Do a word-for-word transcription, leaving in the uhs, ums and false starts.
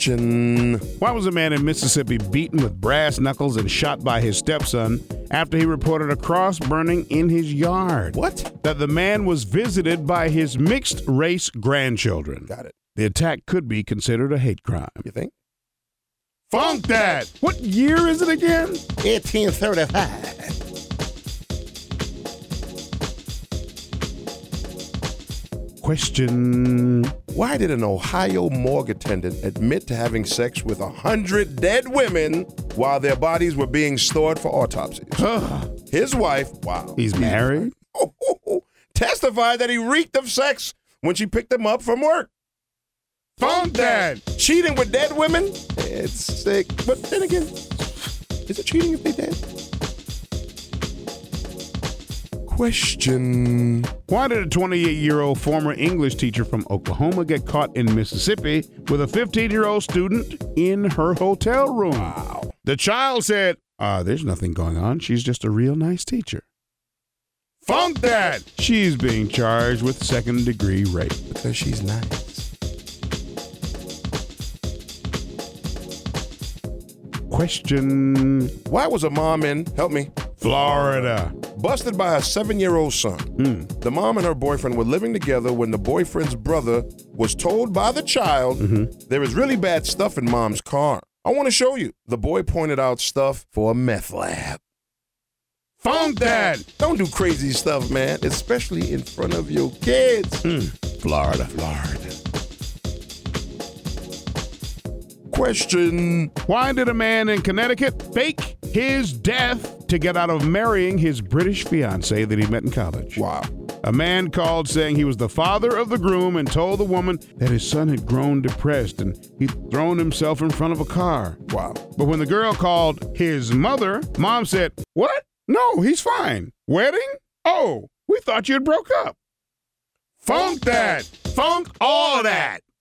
Question. Why was a man in Mississippi beaten with brass knuckles and shot by his stepson after he reported a cross burning in his yard? What? That the man was visited by his mixed-race grandchildren. Got it. The attack could be considered a hate crime. You think? Funk that! What year is it again? eighteen thirty-five. Question. Why did an Ohio morgue attendant admit to having sex with a hundred dead women while their bodies were being stored for autopsies? His wife, wow. He's married? Oh, oh, oh, testified that he reeked of sex when she picked him up from work. Funk that! Cheating with dead women? It's sick. But then again, is it cheating if they dead? Question. Why did a twenty-eight-year-old former English teacher from Oklahoma get caught in Mississippi with a fifteen-year-old student in her hotel room? Wow. The child said, uh, there's nothing going on. She's just a real nice teacher. Funk that! She's being charged with second-degree rape. Because she's nice. Question. Why was a mom in, help me, Florida, busted by a seven-year-old son? Mm. The mom and her boyfriend were living together when the boyfriend's brother was told by the child Mm-hmm. there is really bad stuff in mom's car. I want to show you. The boy pointed out stuff for a meth lab. Funk that! Don't do crazy stuff, man, especially in front of your kids. Mm. Florida. Florida. Question. Why did a man in Connecticut fake his death to get out of marrying his British fiancée that he met in college? Wow. A man called saying he was the father of the groom and told the woman that his son had grown depressed and he'd thrown himself in front of a car. Wow. But when the girl called his mother, mom said, "What? No, he's fine. Wedding? Oh, we thought you had broke up." Funk that! Funk all of that!